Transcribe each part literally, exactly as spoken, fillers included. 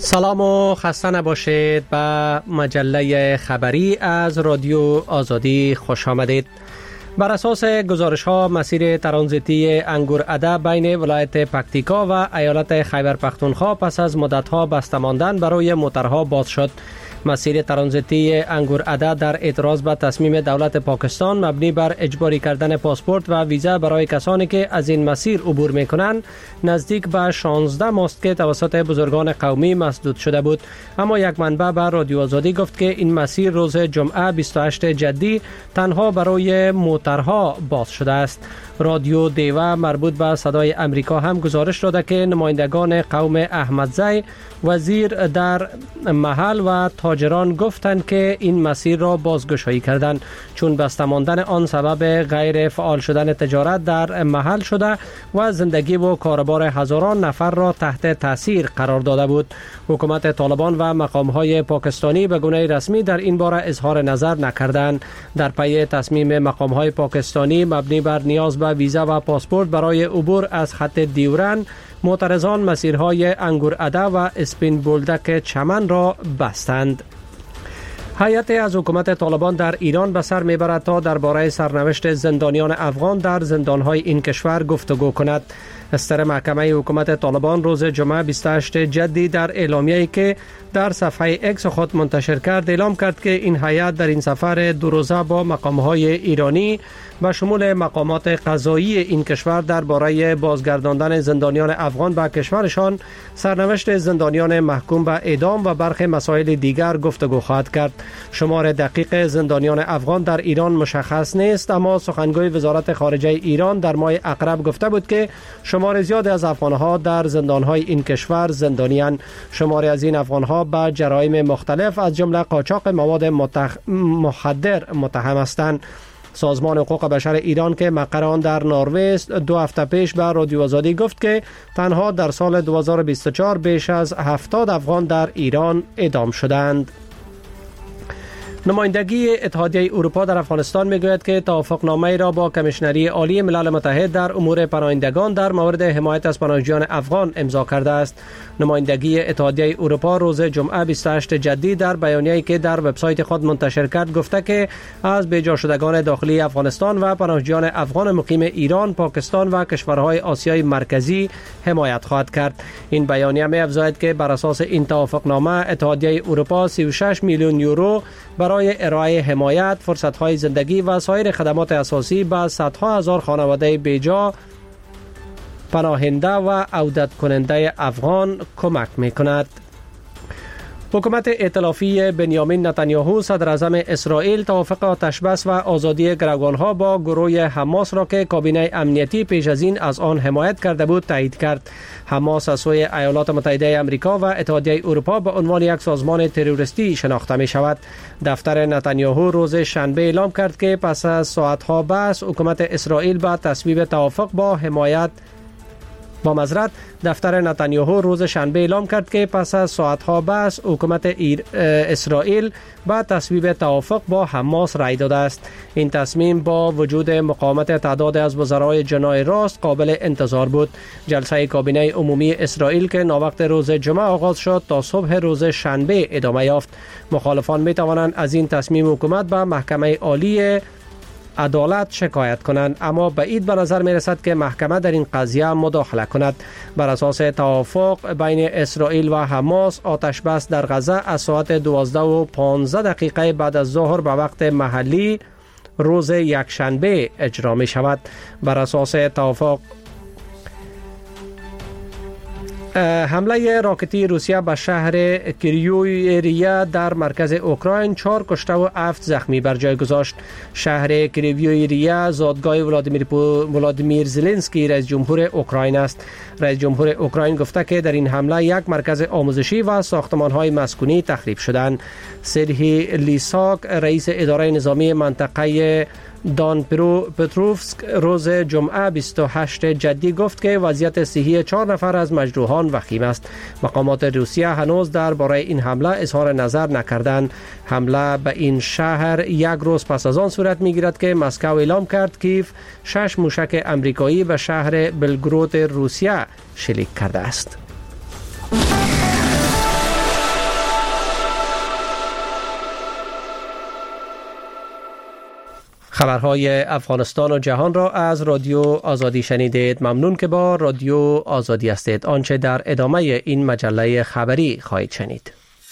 سلام و خسته نباشید. به مجله خبری از رادیو آزادی خوش آمدید. بر اساس گزارش ها مسیر ترانزیتی انگورعده بین ولایت پکتیکا و ایالت خیبر پختونخوا پس از مدت ها بسته ماندن برای موترها باز شد. مسیر ترانزیتی انگورعده در اعتراض به تصمیم دولت پاکستان مبنی بر اجباری کردن پاسپورت و ویزا برای کسانی که از این مسیر عبور میکنند نزدیک به شانزده ماست که توسط بزرگان قومی مسدود شده بود. اما یک منبع به رادیو آزادی گفت که این مسیر روز جمعه بیست و هشتم جدی تنها برای موترها باز شده است. رادیو دیوه مربوط به صدای امریکا هم گزارش داده که نمایندگان قوم احمدزی وزیر در محل و تاجران گفتند که این مسیر را بازگشایی کردند چون بسته ماندن آن سبب غیر فعال شدن تجارت در محل شده و زندگی و کاربار هزاران نفر را تحت تاثیر قرار داده بود. حکومت طالبان و مقام‌های پاکستانی به گونه رسمی در این باره اظهار نظر نکردند. در پی تصمیم مقام‌های پاکستانی مبنی بر نیاز به ویزا و پاسپورت برای عبور از خط دیورن، معترضان مسیرهای انگورعده و اسپین بولدک چمن را بستند. هیئت از حکومت طالبان در ایران به سر میبرد تا درباره سرنوشت زندانیان افغان در زندانهای این کشور گفتگو کند. استر محکمه حکومت طالبان روز جمعه بیست و هشتم جدی در اعلامیه‌ای که در صفحه اکس خود منتشر کرد اعلام کرد که این هیئت در این سفر دو روزه با مقام‌های ایرانی و شمول مقامات قضایی این کشور درباره بازگرداندن زندانیان افغان به کشورشان، سرنوشت زندانیان محکوم به اعدام و برخی مسائل دیگر گفتگو خواهد کرد. شمار دقیق زندانیان افغان در ایران مشخص نیست، اما سخنگوی وزارت خارجه ایران در ماه اقرب گفته بود که شمار زیاد از افغانها در زندانهای این کشور زندانیان. شماری از این افغانها به جرایم مختلف از جمله قاچاق مواد متخ... مخدر متهم هستند. سازمان حقوق بشر ایران که مقر آن در نروژ است دو هفته پیش به رادیو آزادی گفت که تنها در سال دو هزار و بیست و چهار بیش از هفتاد افغان در ایران اعدام شدند. نمایندگی اتحادیه اروپا در افغانستان میگوید که توافقنامه را با کمیشنری عالی ملل متحد در امور پناهندگان در مورد حمایت از پناهجویان افغان امضا کرده است. نمایندگی اتحادیه اروپا روز جمعه بیست و هشتم جدی در بیانیه‌ای که در وبسایت خود منتشر کرد گفته که از بیجا شدگان داخلی افغانستان و پناهجویان افغان مقیم ایران، پاکستان و کشورهای آسیای مرکزی حمایت خواهد کرد. این بیانیه می‌افزاید که بر اساس این توافقنامه اتحادیه اروپا سی و شش میلیون یورو برای ارائه حمایت، فرصت‌های زندگی و سایر خدمات اساسی به صدها هزار خانواده بیجا پناهنده و عودت کننده افغان کمک می‌کند. حکومت ائتلافی بنیامین نتانیاهو صدر اعظم اسرائیل توافق آتش بس و آزادی گروگانها با گروه حماس را که کابینه امنیتی پیش از این از آن حمایت کرده بود تایید کرد. حماس از سوی ایالات متحده آمریکا و اتحادیه اروپا به عنوان یک سازمان تروریستی شناخته می شود. دفتر نتانیاهو روز شنبه اعلام کرد که پس از ساعتها بحث حکومت اسرائیل به تصویب توافق با حمایت با معذرت دفتر نتانیاهو روز شنبه اعلام کرد که پس از ساعتها بحث حکومت ایر... اسرائیل با تصویب توافق با حماس رای داده است. این تصمیم با وجود مقاومت تعداد از وزرای جناح راست قابل انتظار بود. جلسه کابینه عمومی اسرائیل که ناوقت روز جمعه آغاز شد تا صبح روز شنبه ادامه یافت. مخالفان می توانند از این تصمیم حکومت به محکمه عالی عدالت شکایت کنند، اما بعید به نظر می رسد که محکمه در این قضیه مداخله کند. بر اساس توافق بین اسرائیل و حماس آتش بس در غزه از ساعت دوازده و پانزده دقیقه بعد از ظهر به وقت محلی روز یکشنبه اجرا می شود. بر اساس توافق حمله راکتی روسیه به شهر کریویریا در مرکز اوکراین چهار کشته و هفت زخمی بر جای گذاشت. شهر کریویریا زادگاه ولادیمیر ولادیمیر زلنسکی رئیس جمهور اوکراین است. رئیس جمهور اوکراین گفته که در این حمله یک مرکز آموزشی و ساختمان‌های مسکونی تخریب شدند. سرهی لیساک رئیس اداره نظامی منطقه دان پتروفسک روز جمعه بیست و هشتم جدی گفت که وضعیت صحی چهار نفر از مجروحان وخیم است. مقامات روسیه هنوز درباره این حمله اظهار نظر نکردند. حمله به این شهر یک روز پس از آن صورت میگیرد که مسکو اعلام کرد کیف شش موشک امریکایی به شهر بلگراد روسیه شلیک کرده است. خبرهای افغانستان و جهان را از رادیو آزادی شنیدید. ممنون که با رادیو آزادی هستید. آنچه در ادامه این مجله خبری خواهید شنید.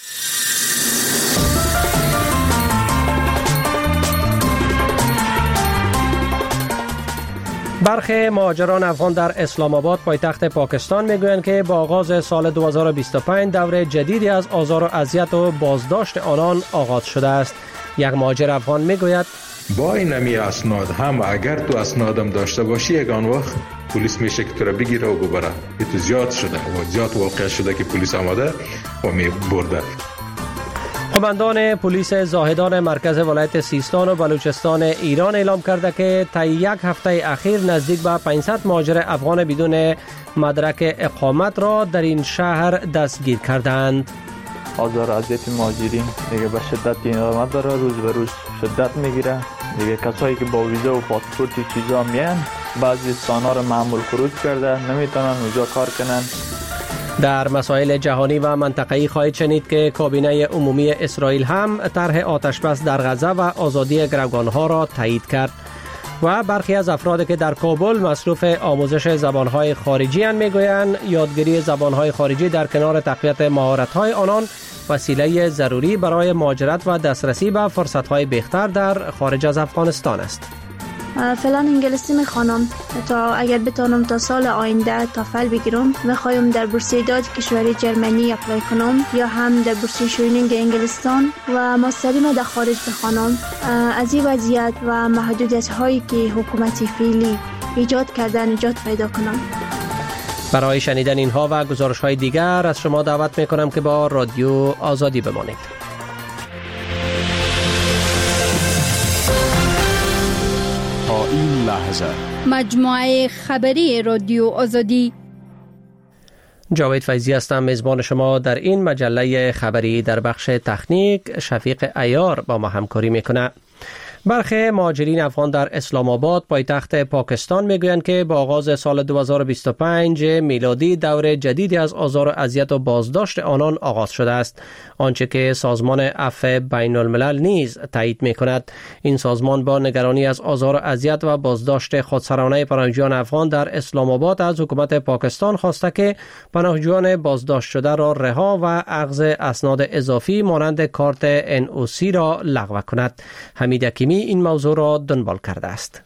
برخی مهاجران افغان در اسلام آباد پایتخت پاکستان میگویند که با آغاز سال دو هزار و بیست و پنج دور جدیدی از آزار و اذیت و بازداشت آنان آغاز شده است. یک مهاجر افغان میگوید با این نمی اسناد هم اگر تو اسنادم داشته باشی یگان وقت پلیس میشه که تو را بگیره و ببره. این تو زیاد شده و زیاد واقع شده که پلیس آمده و می برده. قماندان پلیس زاهدان مرکز ولایت سیستان و بلوچستان ایران اعلام کرده که طی یک هفته اخیر نزدیک به پانصد مهاجر افغان بدون مدرک اقامت را در این شهر دستگیر کردند. آزار و اذیت مهاجرین دیگه به شدت ادامه داره، روز به روز شدت میگیره. دیگه کسایی که با ویزا و پاسپورت چیزا میان بعضی استانا رو معمول خروج کرده، نمیتونن اونجا کار کنن. در مسائل جهانی و منطقه‌ای خواهید شنید که کابینه عمومی اسرائیل هم طرح آتش بس در غزه و آزادی گروگان‌ها را تایید کرد و برخی از افرادی که در کابل مصروف آموزش زبان‌های خارجی اند میگویند یادگیری زبان‌های خارجی در کنار تقویت مهارت‌های آنان وسیله ضروری برای مهاجرت و دسترسی به فرصت‌های بهتر در خارج از افغانستان است. فعلا انگلیسی میخوانم تا اگر بتانم تا سال آینده تافل بگیرم. میخوایم در بورسیه داد کشوری جرمنی اپلای کنم یا هم در بورسیه شوینینگ انگلستان و ماستری ما در خارج بخوانم. از این وضعیت و محدودیت هایی که حکومت فعلی ایجاد کرده نجات پیدا کنم. برای شنیدن اینها و گزارش های دیگر از شما دعوت میکنم که با رادیو آزادی بمانید. این لحظه مجموعه خبری رادیو آزادی. جاوید فیضی هستم، میزبان شما در این مجله خبری. در بخش تکنیک شفیق عیار با ما همکاری میکنه. برخی مهاجرین افغان در اسلام آباد پایتخت پاکستان میگویند که با آغاز سال دو هزار و بیست و پنج میلادی دور جدیدی از آزار و اذیت و بازداشت آنان آغاز شده است، آنچه که سازمان عفو بین الملل نیز تایید میکند. این سازمان با نگرانی از آزار و اذیت و بازداشت خودسرانه پناهجویان افغان در اسلام آباد از حکومت پاکستان خواسته که پناهجویان بازداشت شده را رها و اخذ اسناد اضافی مانند کارت ان او سی را لغو کند. حمید حکیمی این موضوع را دنبال کرده است.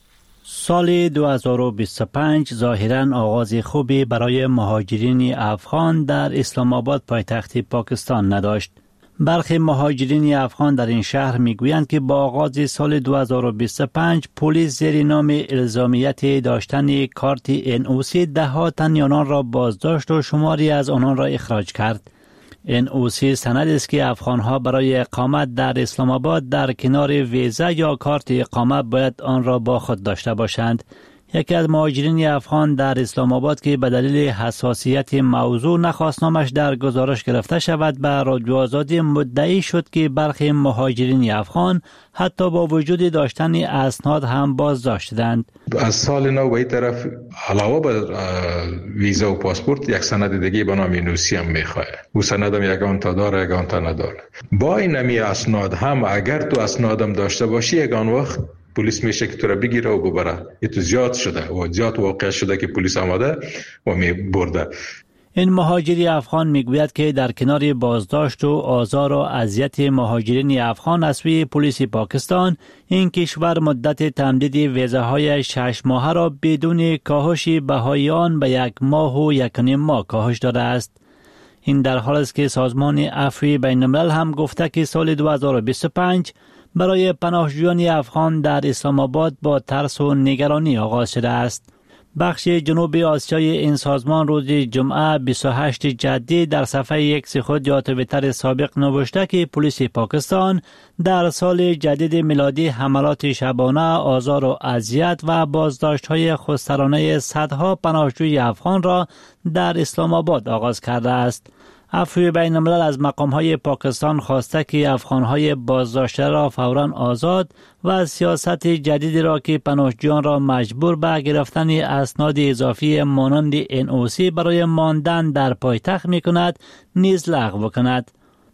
سال دو هزار و بیست و پنج ظاهراً آغاز خوبی برای مهاجرین افغان در اسلام آباد پایتخت پاکستان نداشت. برخی مهاجرین افغان در این شهر میگویند که با آغاز سال دو هزار و بیست و پنج پلیس زیر نام الزامیت داشتن کارت ان او سی ده ها تن آنان را بازداشت و شماری از آنان را اخراج کرد. ان او سی سندی است که افغان‌ها برای اقامت در اسلام آباد در کنار ویزا یا کارت اقامت باید آن را با خود داشته باشند. یکی از مهاجرین افغان در اسلام آباد که به دلیل حساسیت موضوع نخواست نامش در گزارش گرفته شود به رادیو آزادی مدعی شد که برخی مهاجرین افغان حتی با وجود داشتن اسناد هم بازداشت شدند. از سال نو به این طرف علاوه بر ویزا و پاسپورت یک سند دیگه به نام نوسی هم میخواه. او سند هم یگان تا داره یگان تا نداره. با این نمی اسناد هم اگر تو اسنادم داشته باشی یگان وقت پلیس میشه که تو را بگیره و ببره. این تو زیاد شده و زیاد واقع شده که پلیس آمده و می برده. این مهاجری افغان میگوید که در کنار بازداشت و آزار و اذیت مهاجرین افغان از سوی پلیس پاکستان، این کشور مدت تمدید ویزاهای شش ماهه را بدون کاهش بهای آن به یک ماه و یک و نیم ماه کاهش داده است. این در حال است که سازمان عفو بین الملل هم گفته که سال دو هزار و بیست و پنج برای پناهجویان افغان در اسلام آباد با ترس و نگرانی آغاز شده است. بخش جنوب آسیای این سازمان روز جمعه بیست و هشتم جدی در صفحه ایکس خود یا توییتر سابق نوشته که پلیس پاکستان در سال جدید میلادی حملات شبانه، آزار و اذیت و بازداشت‌های خودسرانه صدها پناهجوی افغان را در اسلام آباد آغاز کرده است. عفو بین الملل از مقام‌های پاکستان خواسته که افغان‌های بازداشته را فوراً آزاد و سیاست جدیدی را که پناهجویان را مجبور به گرفتن اسناد اضافی مانند ان او سی برای ماندن در پایتخت می‌کند نیز لغو کند.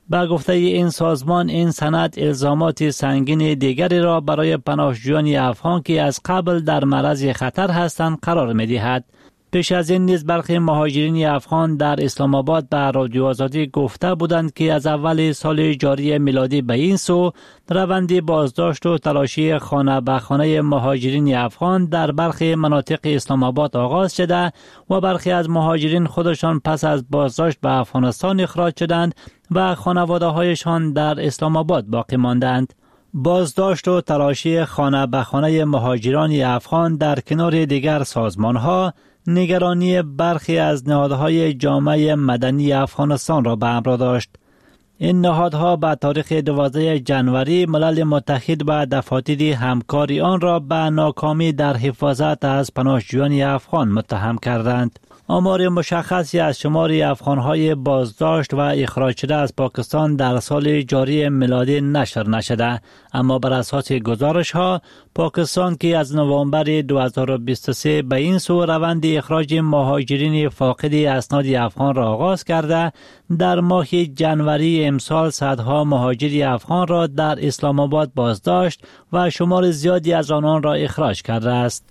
با گفته این سازمان این سند الزامات سنگین دیگری را برای پناهجویان افغان که از قبل در معرض خطر هستند قرار می‌دهد. پیش از این نیز برخی مهاجرین افغان در اسلام آباد به رادیو آزادی گفته بودند که از اول سال جاری میلادی به این سو روند بازداشت و تلاشی خانه به خانه مهاجرین افغان در برخی مناطق اسلام آباد آغاز شده و برخی از مهاجرین خودشان پس از بازداشت به افغانستان اخراج شدند و خانواده هایشان در اسلام آباد باقی ماندند. بازداشت و تلاشی خانه به خانه مهاجران افغان در کنار دیگر سازمان ها نگرانی برخی از نهادهای جامعه مدنی افغانستان را به همراه داشت. این نهادها به تاریخ دوازده ژانویه ملل متحد و دفاتر همکاری آن را به ناکامی در حفاظت از پناهجویان افغان متهم کردند. آمار مشخصی از شمار افغانهای بازداشت و اخراج شده از پاکستان در سال جاری میلادی نشر نشده، اما بر اساس گزارش ها پاکستان که از نوامبر دو هزار و بیست و سه به این سو روند اخراج مهاجرین فاقد اسناد افغان را آغاز کرده، در ماه ژانویه امسال صدها مهاجر افغان را در اسلام آباد بازداشت و شمار زیادی از آنان را اخراج کرده است.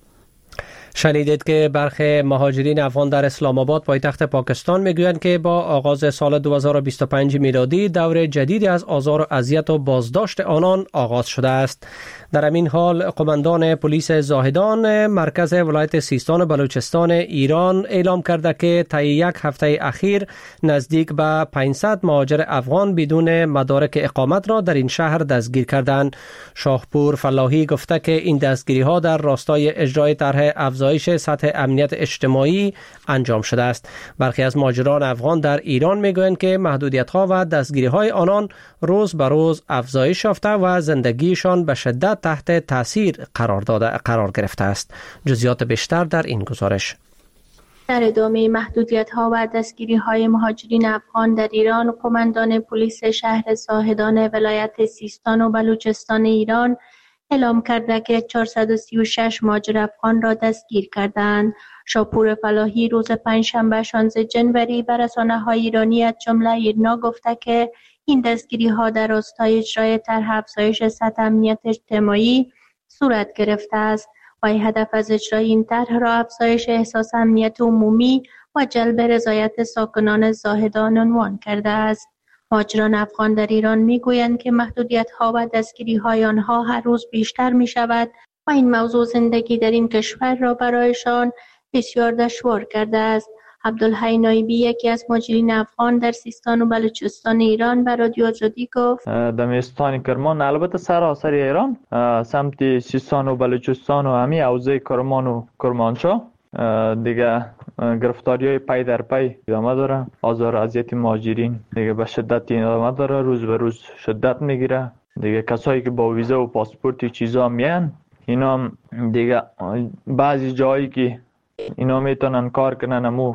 شنیدید که برخی مهاجرین افغان در اسلام آباد پایتخت پاکستان میگویند که با آغاز سال دو هزار و بیست و پنج میلادی دور جدیدی از آزار و اذیت و بازداشت آنان آغاز شده است. در همین حال قماندان پلیس زاهدان مرکز ولایت سیستان و بلوچستان ایران اعلام کرده که طی یک هفته اخیر نزدیک به پانصد مهاجر افغان بدون مدارک اقامت را در این شهر دستگیر کردند. شاهپور فلاحی گفته که این دستگیری ها در راستای اجرای طرح افزایش سطح امنیت اجتماعی انجام شده است. برخی از مهاجران افغان در ایران میگویند که محدودیت ها و دستگیری های آنان روز به روز افزایش یافته و زندگیشان به شدت تحت تاثیر قرار داده قرار گرفته است. جزئیات بیشتر در این گزارش. در ادامه محدودیت ها و دستگیری های مهاجرین افغان در ایران، قماندان پلیس شهر زاهدان ولایت سیستان و بلوچستان ایران اعلام کرده که چهارصد و سی و شش مهاجر افغان را دستگیر کردند. شاپور فلاحی روز پنجشنبه شانزده ژانویه به رسانه‌های ایرانی از جمله ایرنا گفته که این دستگیری ها در راستای اجرای طرح افزایش سطح امنیت اجتماعی صورت گرفته است و هدف از اجرای این طرح را افزایش احساس امنیت عمومی و جلب رضایت ساکنان زاهدان عنوان کرده است. مهاجران افغان در ایران میگویند که محدودیت ها و دستگیری های آنها هر روز بیشتر می شود و این موضوع زندگی در این کشور را برایشان بسیار دشوار کرده است. عبدالحی نایبی یکی از مهاجرین افغان در سیستان و بلوچستان ایران به رادیو آزادی گفت در میستان کرمان، البته سراسر ایران، سمت سیستان و بلوچستان و همین حوزه کرمان و کرمانشاه دیگه گرفتاری های پی در پی ادامه داره. آزار و اذیت مهاجرین دیگه به شدت ادامه داره، روز به روز شدت میگیره. دیگه کسایی که با ویزا و پاسپورت چیزا میان، اینا هم دیگه بعضی جایی که اینا میتونن کار کنن امو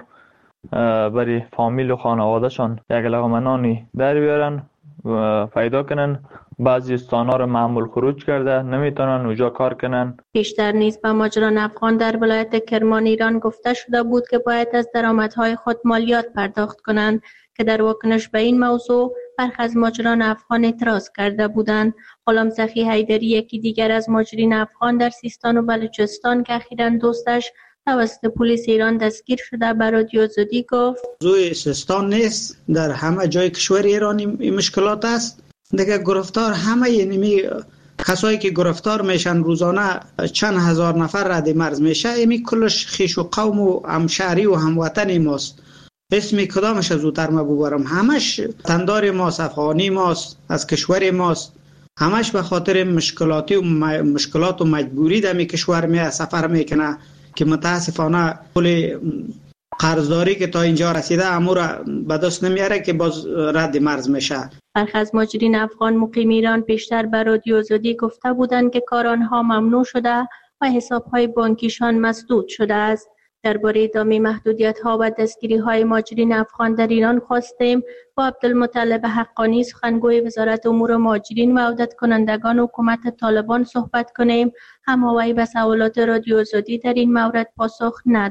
برای فامیل و خانوادهشان یک لقمه در بیارن و پیدا کنن، بعضی استانها رو معمول خروج کرده، نمیتونن اونجا کار کنن. بیشتر نیز به مهاجران افغان در ولایت کرمان ایران گفته شده بود که باید از درآمدهای خود مالیات پرداخت کنند که در واکنش به این موضوع برخی از مهاجران افغان اعتراض کرده بودند. غلام سخی حیدری یکی دیگر از مهاجرین افغان در سیستان و بلوچستان که اخیراً دوستش توسط پلیس ایران دستگیر شده به رادیو آزادی گفت موضوع سیستان نیست، در همه جای کشور ایران این مشکلات است. دیگه گرفتار همه اینمی کسایی که گرفتار میشن روزانه چند هزار نفر رد مرز میشه، ایمی کلش خیش و قوم و همشهری و هموطن ماست. اسمی کدامش زودتر ما ببرم، همش تندار ماست، افغانی ماست، از کشور ماست. همش به خاطر مشکلاتی و مشکلات و مجبوری در می کشور می سفر میکنه که متاسفانه پول قرضداری که تا اینجا رسیده امور به دست نمیاره که باز رد مرز میشه. برخی از مهاجرین افغان مقیم ایران بیشتر به رادیو آزادی گفته بودند که کار آنها ممنوع شده و حساب‌های بانکیشان مسدود شده است. درباره ادامه محدودیت‌ها و دستگیری‌های مهاجرین افغان در ایران خواستیم با عبدالمطلب حقانی سخنگوی وزارت امور مهاجرین و عودت کنندگان حکومت طالبان صحبت کنیم، اما وی به سوالات رادیو آزادی در این مورد پاسخ نداد.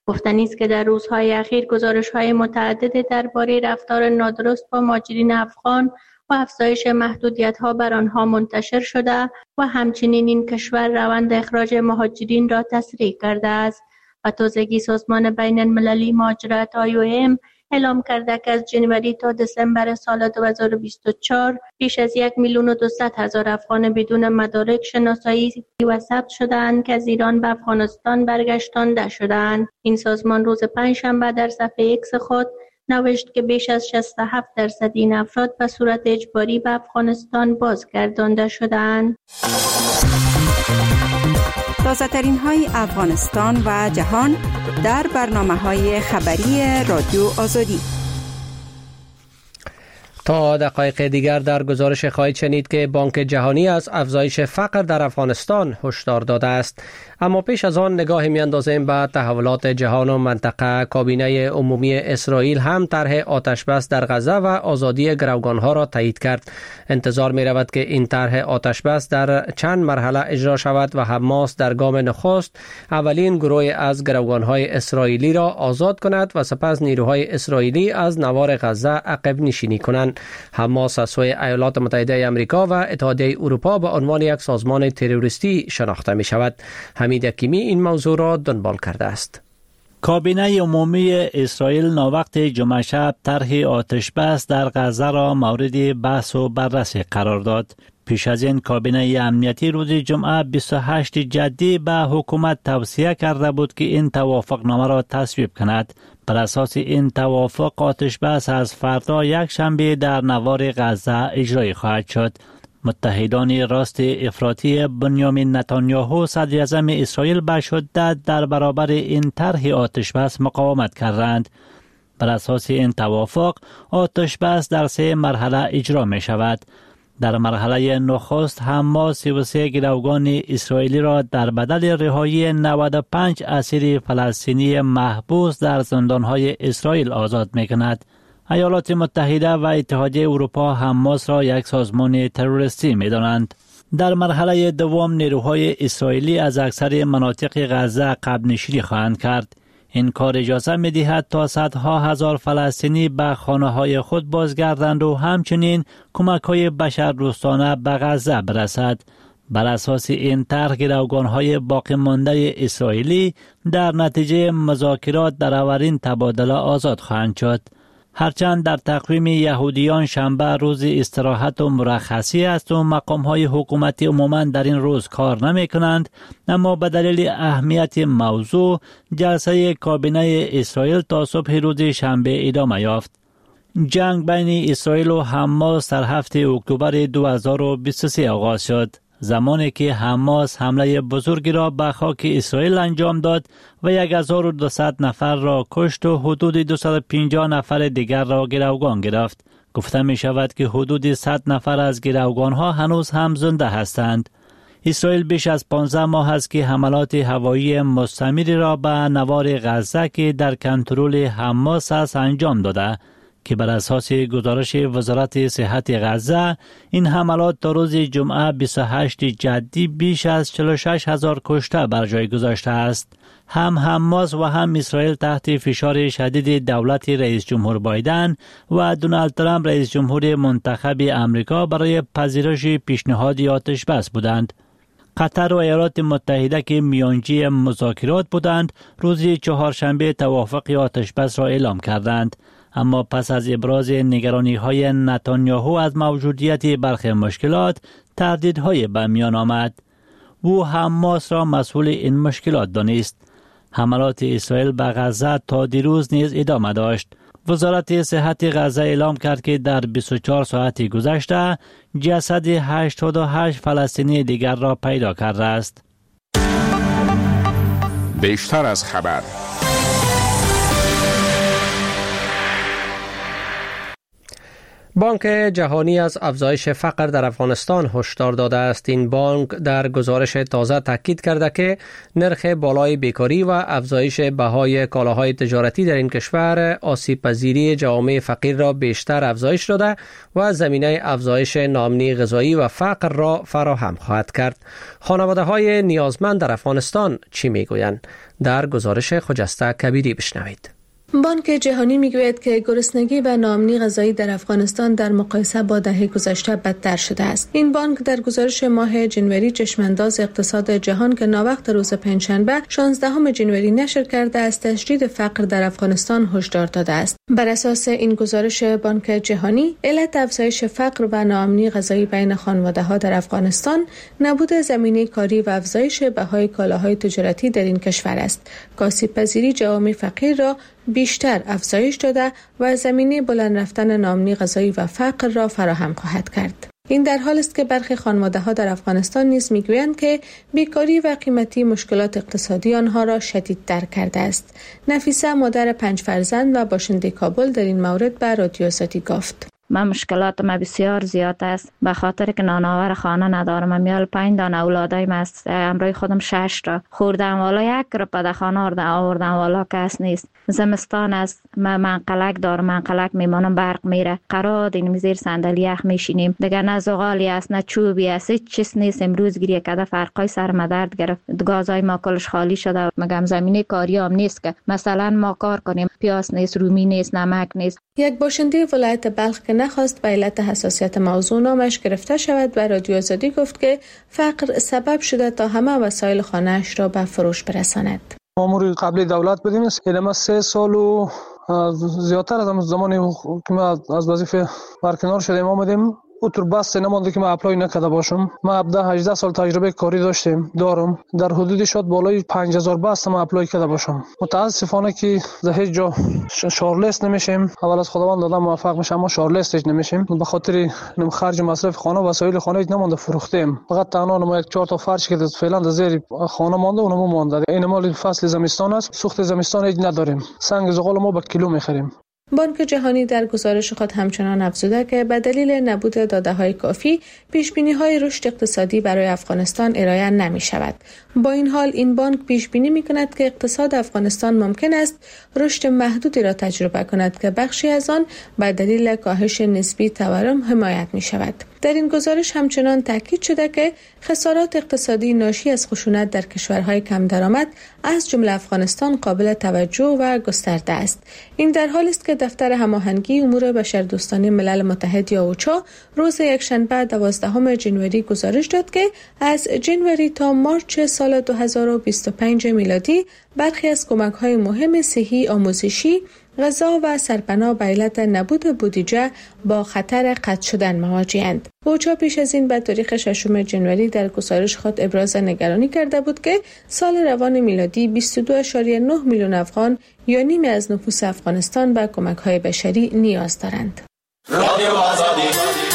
گفتنی است که در روزهای اخیر گزارش‌های متعدد درباره رفتار نادرست با مهاجرین افغان و افزایش محدودیت‌ها بر آنها منتشر شده و همچنین این کشور روند اخراج مهاجرین را تسریع کرده است. و تازگی سازمان بین المللی مهاجرت آی او ام اعلام کرده که از جنوری تا دسامبر سال دو هزار و بیست و چهار بیش از یک میلیون و دویست هزار افغان بدون مدارک شناسایی و ثبت شدند که از ایران به افغانستان برگشتانده شدند. این سازمان روز پنجشنبه در صفحه ایکس خود نوشت که بیش از شصت و هفت درصد این افراد به صورت اجباری به افغانستان بازگردانده شدند. تازه ترین های افغانستان و جهان در برنامه های خبری رادیو آزادی. تا دقایق دیگر در گزارش خواهید شنید که بانک جهانی از افزایش فقر در افغانستان هشدار داده است. اما پیش از آن نگاهی می‌اندازیم به تحولات جهان و منطقه. کابینه عمومی اسرائیل هم طرح آتشبس در غزه و آزادی گروگان‌ها را تایید کرد. انتظار می‌رود که این طرح آتشبس در چند مرحله اجرا شود و حماس در گام نخست اولین گروه از گروگان‌های اسرائیلی را آزاد کند و سپس نیروهای اسرائیلی از نوار غزه عقب نشینی کنند. حماس از سوی ایالات متحده آمریکا و اتحادیه اروپا به عنوان یک سازمان تروریستی شناخته می شود. حمید حکیمی این موضوع را دنبال کرده است. کابینه عمومی اسرائیل ناوقت جمعه شب طرح آتشبس در غزه را مورد بحث و بررسی قرار داد. پیش از این کابینه امنیتی روز جمعه بیست و هشت جدی به حکومت توصیه کرده بود که این توافقنامه را تصویب کند. بر اساس این توافق آتشبس از فردا یک شنبه در نوار غزه اجرایی خواهد شد. متحدان راست افراطی بنیامین نتانیاهو صدر اعظم اسرائیل به شدت در برابر این طرح آتشبس مقاومت کردند. بر اساس این توافق آتشبس در سه مرحله اجرا می شود. در مرحله نخست حماس سی و سه گروگان اسرائیلی را در بدل رهایی نود و پنج اسیر فلسطینی محبوس در زندانهای اسرائیل آزاد می کند. ایالات متحده و اتحادیه اروپا حماس را یک سازمان تروریستی می دانند. در مرحله دوم نیروهای اسرائیلی از اکثر مناطق غزه عقب نشینی خواهند کرد. این کار اجازه می دهد تا صدها هزار فلسطینی به خانه های خود بازگردند و همچنین کمک های بشردوستانه به غزه برسد. بر اساس این طرح گروگان های باقی مانده اسرائیلی در نتیجه مذاکرات در اولین تبادله آزاد خواهند شد. هرچند در تقویم یهودیان شنبه روز استراحت و مرخصی است و مقام های حکومتی عموما در این روز کار نمی کنند، اما به دلیل اهمیت موضوع جلسه کابینه اسرائیل تا صبح روز شنبه ادامه یافت. جنگ بین اسرائیل و حماس در هفته اکتبر دو هزار و بیست و سه آغاز شد، زمانی که حماس حمله بزرگی را به خاک اسرائیل انجام داد و هزار و دویست نفر را کشت و حدود دویست و پنجاه نفر دیگر را گروگان گرفت. گفته می شود که حدود صد نفر از گروگان ها هنوز هم زنده هستند. اسرائیل بیش از پانزده ماه است که حملات هوایی مستمری را به نوار غزه که در کنترل حماس است انجام داده که بر اساس گزارش وزارت صحت غزه این حملات تا روز جمعه بیست و هشت جدی بیش از چهل و شش هزار کشته بر جای گذاشته است. هم حماس و هم اسرائیل تحت فشار شدید دولت رئیس جمهور بایدن و دونالد ترامپ رئیس جمهور منتخب امریکا برای پذیرش پیشنهاد آتشبس بودند. قطر و ایالات متحده که میانجی مذاکرات بودند روز چهارشنبه توافق آتشبس را اعلام کردند، اما پس از ابراز نگرانی های نتانیاهو از موجودیت برخی مشکلات تردیدهای به میان آمد. او حماس را مسئول این مشکلات دانست. حملات اسرائیل به غزه تا دیروز نیز ادامه داشت. وزارت صحت غزه اعلام کرد که در بیست و چهار ساعت گذشته جسد هشتاد و هشت فلسطینی دیگر را پیدا کرده است. بیشتر از خبر. بانک جهانی از افزایش فقر در افغانستان هشدار داده است. این بانک در گزارش تازه تاکید کرده که نرخ بالای بیکاری و افزایش بهای کالاهای تجارتی در این کشور آسیب پذیری جوامع فقیر را بیشتر افزایش داده و زمینه افزایش ناامنی غذایی و فقر را فراهم خواهد کرد. خانواده های نیازمند در افغانستان چی میگویند؟ در گزارش خجسته کبیری بشنوید. بانک جهانی میگوید که گرسنگی و ناامنی غذایی در افغانستان در مقایسه با دهه گذشته بدتر شده است. این بانک در گزارش ماه جنوری چشمانداز اقتصاد جهان که ناوقت روز پنجشنبه شانزدهم جنوری نشر کرده از تشدید فقر در افغانستان هشدار داده است. بر اساس این گزارش بانک جهانی، علت افزایش فقر و ناامنی غذایی بین خانواده‌ها در افغانستان نبود زمینه کاری و افزایش بهای کالاهای تجارتی در این کشور است. آسیب پذیری جوامع فقیر را بیشتر افزایش داده و زمینه بلند رفتن ناامنی غذایی و فقر را فراهم خواهد کرد. این در حال است که برخی خانواده‌ها در افغانستان نیز میگویند که بیکاری و قیمتی مشکلات اقتصادی آنها را شدیدتر کرده است. نفیسه مادر پنج فرزند و باشنده کابل در این مورد به رادیو آزادی گفت: من مشکلات ما بسیار زیاد است به خاطر که نانآور خانه ندارم. میال پنج دانه اولادای ما است، امروی خودم شش تا خوردم والا یک رپا در خانه آوردم والا کس نیست. زمستان است، من منقلک دارم، منقلک میمانم برق میره، قرار این زیر صندلی یخ میشینیم دیگه، نه زغالی است نه چوبی است، هیچ چیز نیست. امروز گریه کده فرقای سر ما درد گرفت، گازای ما کلش خالی شده. مگم زمینه کاری هم نیست که مثلا ما کار کنیم، پیاز نیست، رومی نیست، نمک نیست. یک باشنده ولایت بلخ که نخواست به علت حساسیت موضوع نامش گرفته شود و رادیو آزادی گفت که فقر سبب شده تا همه وسایل خانه‌اش را به فروش برساند. مامور قبلی دولت بدیم است. ما سه سال و زیادتر از زمانی که ما از وظیفه برکنار شدیم آمدیم، اوتر بس نمونده که ما اپلای نکرده باشم. ما هفده هجده سال تجربه کاری داشتیم دارم، در حدود شاید بالای پنج هزار بس ما اپلای کرده باشم. متاسفانه که در هیچ جا شارلیست نمیشیم. اول از خداوند دادن موفق میشم، ما شارلیست نمیشیم. به خاطر نم خرج مصرف خانه و وسایل خانه هیچ نمونده فروختیم. فقط تنها ما یک چهار تا فرش که فعلا در زیر خانه مونده اونم مونده. این مال فصل زمستان است، سوخت زمستان هیچ نداریم. سنگ زغال ما به کیلو میخریم. بانک جهانی در گزارش خود همچنان افزوده که به دلیل نبود داده‌های کافی پیش‌بینی‌های رشد اقتصادی برای افغانستان ارائه نمی‌شود. با این حال این بانک پیش‌بینی می‌کند که اقتصاد افغانستان ممکن است رشد محدودی را تجربه کند که بخشی از آن به دلیل کاهش نسبی تورم حمایت می‌شود. در این گزارش همچنان تاکید شده که خسارات اقتصادی ناشی از خشونت در کشورهای کم درآمد از جمله افغانستان قابل توجه و گسترده است. این در حالی است که دفتر هماهنگی امور بشردوستانه ملل متحد یا اوچا روز یکشنبه دوازدهم جنوری گزارش داد که از جنوری تا مارچ سال دو هزار و بیست و پنج میلادی برخی از کمک‌های مهم صحی، آموزشی، غذا و سرپناه به علت نبود بودجه با خطر قطع شدن مواجه‌اند. اوچا پیش از این به تاریخ ششم جنوری در گزارش خود ابراز نگرانی کرده بود که سال روان میلادی بیست و دو ممیز نه میلیون افغان یا نیمی از نفوس افغانستان به کمک‌های بشری نیاز دارند. رادیو آزادی.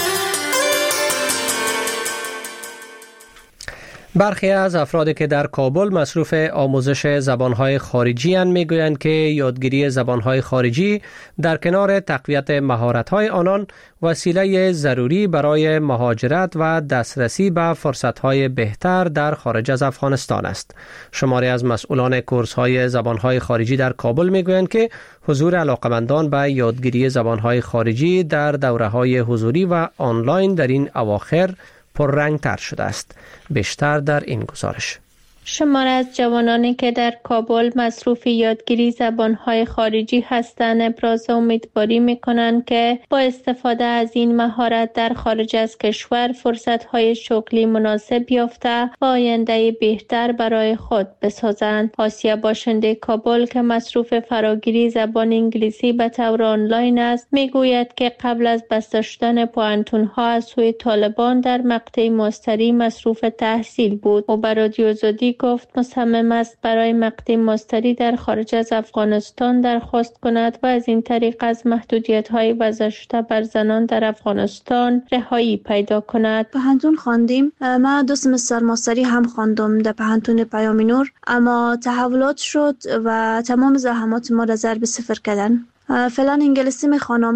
برخی از افرادی که در کابل مصروف آموزش زبانهای خارجی اند میگویند که یادگیری زبانهای خارجی در کنار تقویت مهارت‌های آنان وسیله ضروری برای مهاجرت و دسترسی به فرصت‌های بهتر در خارج از افغانستان است. شماری از مسئولان کورس‌های زبانهای خارجی در کابل میگویند که حضور علاقمندان به یادگیری زبانهای خارجی در دوره‌های حضوری و آنلاین در این اواخر پررنگ‌تر شده است. بیشتر در این گزارش. شمار از جوانانی که در کابل مصروف یادگیری زبانهای خارجی هستند ابراز امیدواری می‌کنند که با استفاده از این مهارت در خارج از کشور فرصت‌های شغلی مناسب یافته و آینده بهتر برای خود بسازند. آسیا باشنده کابل که مصروف فراگیری زبان انگلیسی به طور آنلاین است میگوید که قبل از بسته شدن پوهنتون‌ها از سوی طالبان در مقطع ماستری مصروف تحصیل بود و بر رادیو آزادی گفت مصمم است برای مقطع ماستری در خارج از افغانستان درخواست کند و از این طریق از محدودیت‌های وضع شده بر زنان در افغانستان رهایی پیدا کند. پوهنتون خواندیم، من دو سمستر ماستری هم خواندم در پوهنتون پیام نور، اما تحولات شد و تمام زحمات ما را ضرب صفر کردن. فعلا انگلیسی میخوانم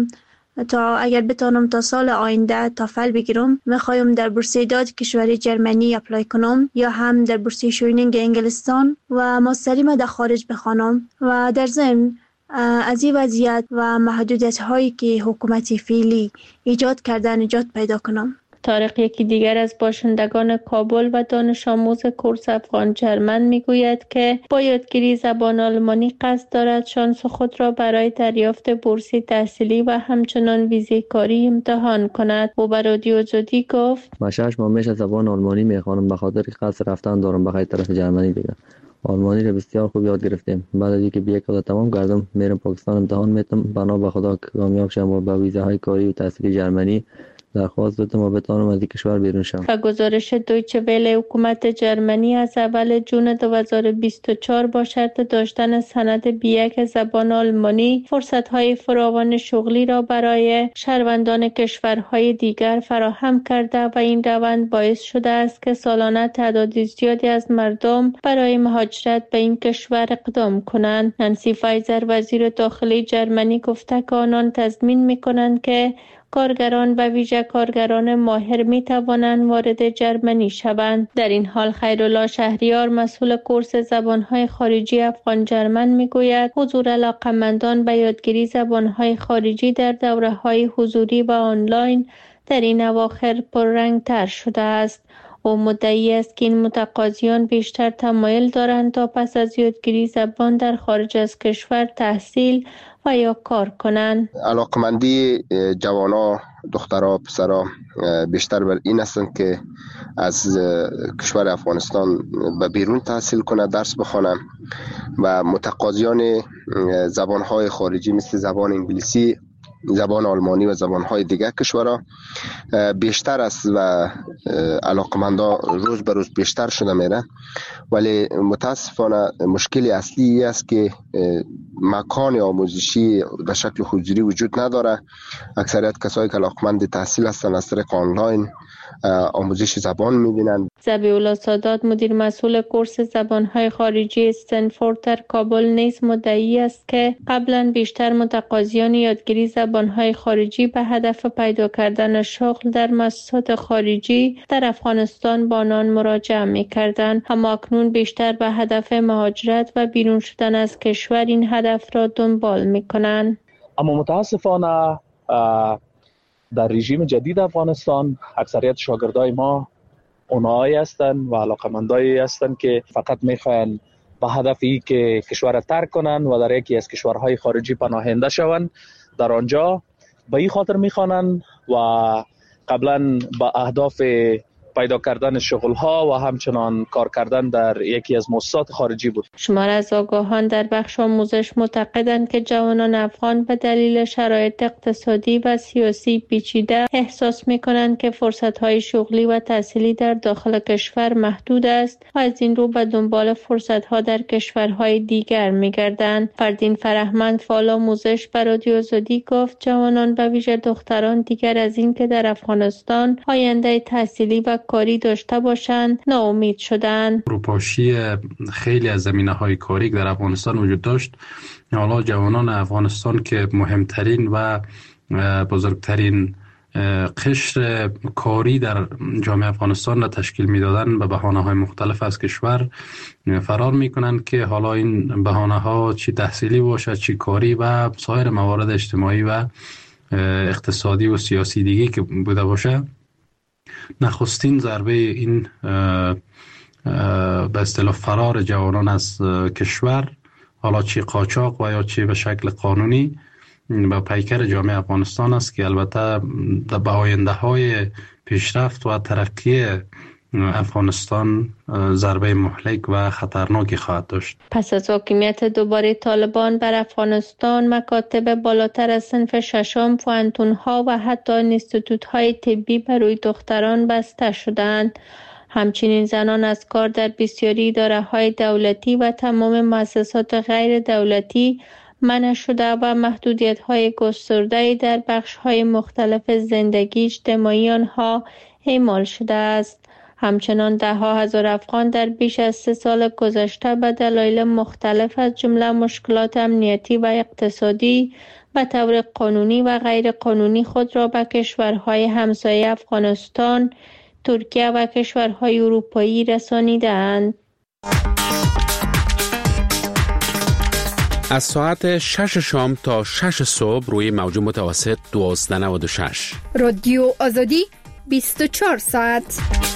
تا اگر بتانم تا سال آینده تافل بگیرم، میخوایم در بورسیه داد کشور جرمنی اپلای کنم یا هم در بورسیه شوینینگ انگلستان و ماستری ما در خارج بخوانم و در ضمن از این وضعیت و محدودیت هایی که حکومت فعلی ایجاد کرده نجات پیدا کنم. طارق یکی دیگر از باشندگان کابل و دانش آموز کورس افغان جرمن میگوید که با یادگیری زبان آلمانی قصد دارد شانس خود را برای دریافت بورس تحصیلی و همچنان ویزه کاری امتحان کند. او به رادیو آزادی گفت: من شش ماه میشه زبان آلمانی میخوانم، به خاطر قصد رفتن دارم به طرف جرمنی دیگه. آلمانی را بسیار خوب یاد گرفتیم. بعد از اینکه بی یک سال تمام کردم میرم پاکستان امتحان میتم، بنا به خدا کامیاب شم و با ویزه های کاری و تحصیلی جرمنی درخواست دادم و بتانم از این کشور بیرون شم. و گزارش دویچه وله حکومت جرمنی از اول جون دو هزار و بیست و چهار با شرط داشتن سند بی یک زبان آلمانی فرصت‌های فراوان شغلی را برای شهروندان کشورهای دیگر فراهم کرده و این روند باعث شده است که سالانه تعداد زیادی از مردم برای مهاجرت به این کشور اقدام کنند. نانسی فایزر وزیر داخلی جرمنی گفته که آنان تضمین می‌کنند که کارگران و ویژه کارگران ماهر می توانند وارد جرمنی شوند. در این حال خیرالله شهریار مسئول کورس زبانهای خارجی افغان جرمن می گوید حضور علاقمندان به یادگیری زبانهای خارجی در دوره‌های حضوری و آنلاین در این اواخر پررنگ تر شده است. او مدعی است که این متقاضیان بیشتر تمایل دارند تا پس از یادگیری زبان در خارج از کشور تحصیل و یا کار کنند. علاقمندی جوانا، دخترها، پسرها بیشتر بر این هستند که از کشور افغانستان به بیرون تحصیل کنه، درس بخونه و متقاضیان زبانهای خارجی مثل زبان انگلیسی، زبان آلمانی و زبانهای دیگر کشورها بیشتر است و علاقمندا روز به روز بیشتر شده میره، ولی متاسفانه مشکلی اصلی است که مکان آموزشی به شکل حضوری وجود نداره. اکثریت کسایی که علاقمند تحصیل هستند از طریق آنلاین آموزش زبان می‌بینند. ذبیح الله سادات مدیر مسئول کورس زبانهای خارجی استنفورد در کابل نیز مدعی است که قبلا بیشتر متقاضیان یادگیری زبانهای خارجی به هدف پیدا کردن شغل در مؤسسات خارجی در افغانستان با آنان مراجعه می‌کردند، اما اکنون بیشتر به هدف مهاجرت و بیرون شدن از کشور این هدف را دنبال می‌کنند. اما متاسفانه در رژیم جدید افغانستان اکثریت شاگردای ما اونایی هستند و علاقمندایی هستند که فقط میخواین به هدفی که کشور ترک کنند و در یکی از کشورهای خارجی پناهنده شوند. در آنجا به این خاطر میخوانند و قبلا به اهداف پیدا کردن شغل‌ها و همچنان کار کردن در یکی از مؤسسات خارجی بود. شمار از آگاهان در بخش آموزش معتقدند که جوانان افغان به دلیل شرایط اقتصادی و سیاسی پیچیده احساس می‌کنند که فرصت‌های شغلی و تحصیلی در داخل کشور محدود است و از این رو به دنبال فرصت‌ها در کشورهای دیگر می‌گردند. فردین فرهمند فعال آموزش به رادیو آزادی گفت جوانان به ویژه دختران دیگر از این که در افغانستان آینده تحصیلی و کاری داشته باشند ناامید شدند. فروپاشی خیلی از زمینه‌های کاری در افغانستان وجود داشت. حالا جوانان افغانستان که مهمترین و بزرگترین قشر کاری در جامعه افغانستان را تشکیل می‌دادند به بهانه‌های مختلف از کشور فرار می‌کنند که حالا این بهانه‌ها چی تحصیلی باشد چی کاری و سایر موارد اجتماعی و اقتصادی و سیاسی دیگه که بوده باشه، نخستین ضربه این به اصطلاح فرار جوانان از کشور، حالا چی قاچاق و یا چی به شکل قانونی، به پیکر جامعه افغانستان است که البته به آینده های پیشرفت و ترقی افغانستان ضربه مهلک و خطرناکی خواهد داشت. پس از حاکمیت دوباره طالبان بر افغانستان، مکاتب بالاتر از صنف ششم، پوهنتون‌ها و حتی انستیتوت‌های طبی برای دختران بسته شدند. همچنین زنان از کار در بسیاری اداره‌های دولتی و تمام مؤسسات غیر دولتی منع شده و محدودیت‌های گسترده‌ای در بخش‌های مختلف زندگی اجتماعی آنها اعمال شده است. همچنان ده ها هزار افغان در بیش از سه سال گذشته به دلایل مختلف از جمله مشکلات امنیتی و اقتصادی به طور قانونی و غیر قانونی خود را به کشورهای همسایه افغانستان، ترکیه و کشورهای اروپایی رسانیدند. از ساعت شش شام تا شش صبح روی موج متوسط دوازده نود و شش رادیو آزادی بیست و چهار ساعت.